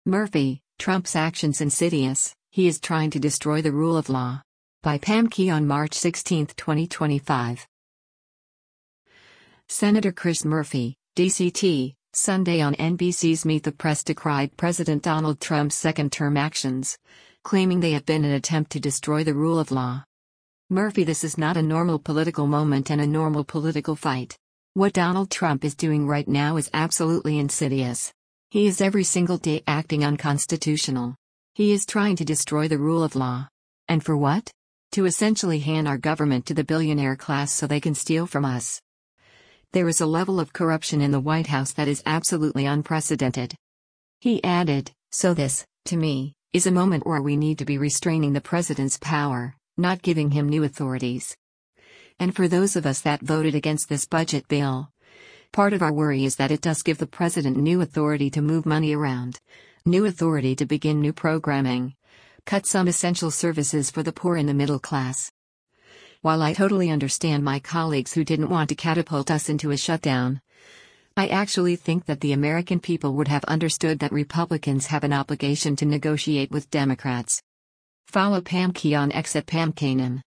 Murphy, Trump's actions insidious, he is trying to destroy the rule of law. By Pam Key on March 16, 2025. Senator Chris Murphy, DCT, Sunday on NBC's Meet the Press decried President Donald Trump's second-term actions, claiming they have been an attempt to destroy the rule of law. Murphy: this is not a normal political moment and a normal political fight. What Donald Trump is doing right now is absolutely insidious. He is every single day acting unconstitutional. He is trying to destroy the rule of law. And for what? To essentially hand our government to the billionaire class so they can steal from us. There is a level of corruption in the White House that is absolutely unprecedented. He added, so this, to me, is a moment where we need to be restraining the president's power, not giving him new authorities. And for those of us that voted against this budget bill, part of our worry is that it does give the president new authority to move money around, new authority to begin new programming, cut some essential services for the poor and the middle class. While I totally understand my colleagues who didn't want to catapult us into a shutdown, I actually think that the American people would have understood that Republicans have an obligation to negotiate with Democrats. Follow Pam Key on X at Pam Kanan.